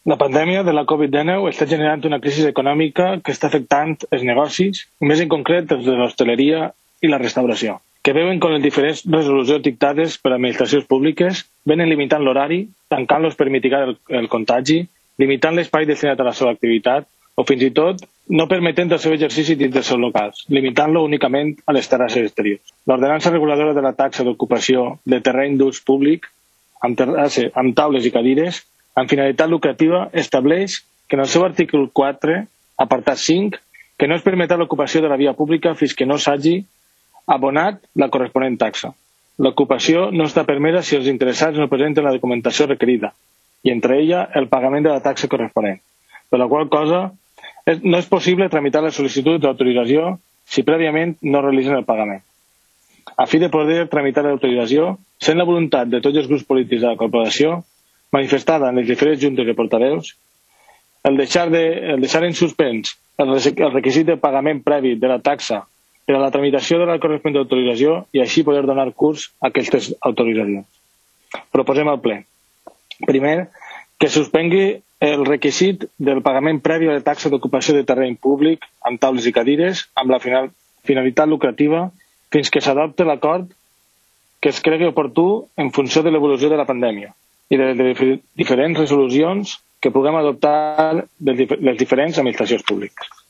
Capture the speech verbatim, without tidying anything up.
La pandèmia de la covid dinou està generant una crisi econòmica que està afectant els negocis, més en concret els de l'hostaleria i la restauració, que veuen com les diferents resolucions dictades per administracions públiques venen limitant l'horari, tancant-los per mitigar el, el contagi, limitant l'espai destinat a la seva activitat o fins i tot no permetent el seu exercici dins dels seus locals, limitant-lo únicament a les terrasses exteriors. L'ordenança reguladora de la taxa d'ocupació de terreny d'ús públic amb, terrasse, amb taules i cadires amb finalitat lucrativa estableix que en el seu article quatre, apartat cinc, que no es permetrà l'ocupació de la via pública fins que no s'hagi abonat la corresponent taxa. L'ocupació no està permesa si els interessats no presenten la documentació requerida, i entre ella el pagament de la taxa corresponent, per la qual cosa és, no és possible tramitar la sol·licitud d'autorització si prèviament no realitzen el pagament. A fi de poder tramitar l'autorització, sent la voluntat de tots els grups polítics de la corporació, manifestada en les diferents juntes de portaveus, el deixar, de, el deixar en suspens el, el requisit de pagament previ de la taxa per a la tramitació de la corresponent autorització i així poder donar curs a aquestes autoritzacions. Proposem al ple. Primer, que suspengui el requisit del pagament previ a la taxa d'ocupació de terreny públic amb taules i cadires amb la final, finalitat lucrativa fins que s'adopte l'acord que es cregui oportú en funció de l'evolució de la pandèmia i de les diferents resolucions que puguem adoptar de les diferents administracions públiques.